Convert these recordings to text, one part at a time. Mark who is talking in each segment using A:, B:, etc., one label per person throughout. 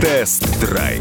A: Тест-драйв.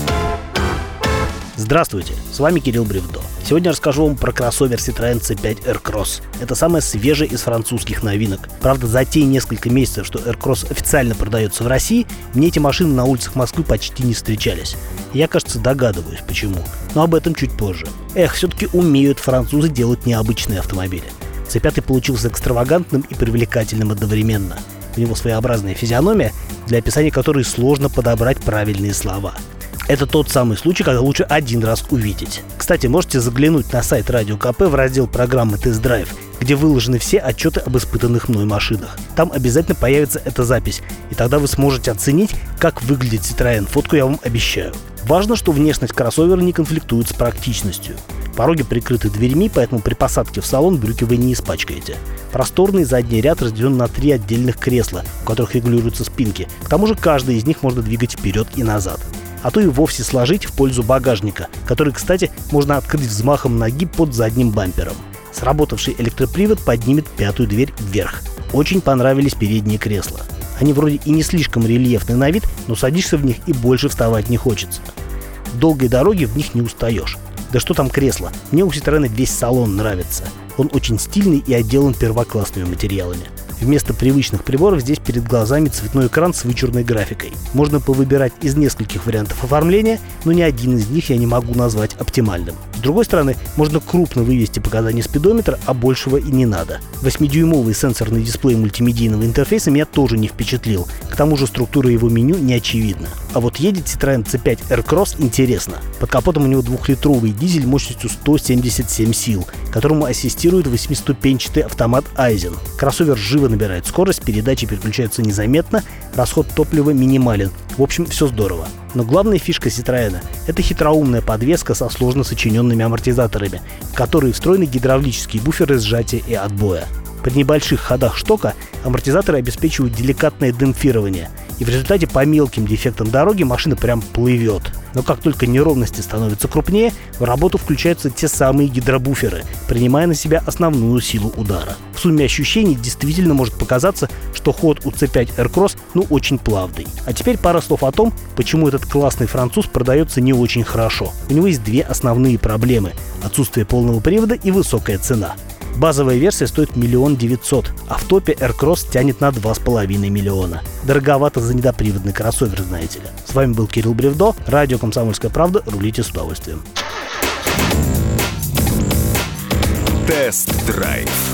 B: Здравствуйте, с вами Кирилл Бревдо. Сегодня расскажу вам про кроссовер Citroën C5 Aircross. Это самая свежая из французских новинок. Правда, за те несколько месяцев, что Aircross официально продается в России, мне эти машины на улицах Москвы почти не встречались. Я, кажется, догадываюсь, почему. Но об этом чуть позже. Все-таки умеют французы делать необычные автомобили. C5 получился экстравагантным и привлекательным одновременно. У него своеобразная физиономия, для описания которой сложно подобрать правильные слова. Это тот самый случай, когда лучше один раз увидеть. Кстати, можете заглянуть на сайт Радио КП в раздел программы «Тест-драйв», где выложены все отчеты об испытанных мной машинах. Там обязательно появится эта запись, и тогда вы сможете оценить, как выглядит Citroën. Фотку я вам обещаю. Важно, что внешность кроссовера не конфликтует с практичностью. Пороги прикрыты дверьми, поэтому при посадке в салон брюки вы не испачкаете. Просторный задний ряд разделен на 3 отдельных кресла, у которых регулируются спинки. К тому же каждый из них можно двигать вперед и назад. А то и вовсе сложить в пользу багажника, который, кстати, можно открыть взмахом ноги под задним бампером. Сработавший электропривод поднимет пятую дверь вверх. Очень понравились передние кресла. Они вроде и не слишком рельефны на вид, но садишься в них и больше вставать не хочется. В долгой дороге в них не устаешь. Да что там кресла, мне у Citroën весь салон нравится. Он очень стильный и отделан первоклассными материалами. Вместо привычных приборов здесь перед глазами цветной экран с вычурной графикой. Можно повыбирать из нескольких вариантов оформления, но ни один из них я не могу назвать оптимальным. С другой стороны, можно крупно вывести показания спидометра, а большего и не надо. 8-дюймовый сенсорный дисплей мультимедийного интерфейса меня тоже не впечатлил. К тому же структура его меню не очевидна. А вот едет Citroën C5 Aircross интересно. Под капотом у него 2-литровый дизель мощностью 177 сил, которому ассистирует 8-ступенчатый автомат Айзен. Кроссовер живо набирает скорость, передачи переключаются незаметно, расход топлива минимален. В общем, все здорово. Но главная фишка Citroën – это хитроумная подвеска со сложно сочиненными амортизаторами, в которые встроены гидравлические буферы сжатия и отбоя. При небольших ходах штока амортизаторы обеспечивают деликатное демпфирование, и в результате по мелким дефектам дороги машина прям плывет. Но как только неровности становятся крупнее, в работу включаются те самые гидробуферы, принимая на себя основную силу удара. В сумме ощущений действительно может показаться, что ход у C5 Aircross очень плавный. А теперь пара слов о том, почему этот классный француз продается не очень хорошо. У него есть две основные проблемы – отсутствие полного привода и высокая цена. Базовая версия стоит 1 900 000, а в топе Aircross тянет на 2,5 миллиона. Дороговато за недоприводный кроссовер, знаете ли. С вами был Кирилл Бревдо, радио «Комсомольская правда». Рулите с удовольствием.
A: Тест-драйв.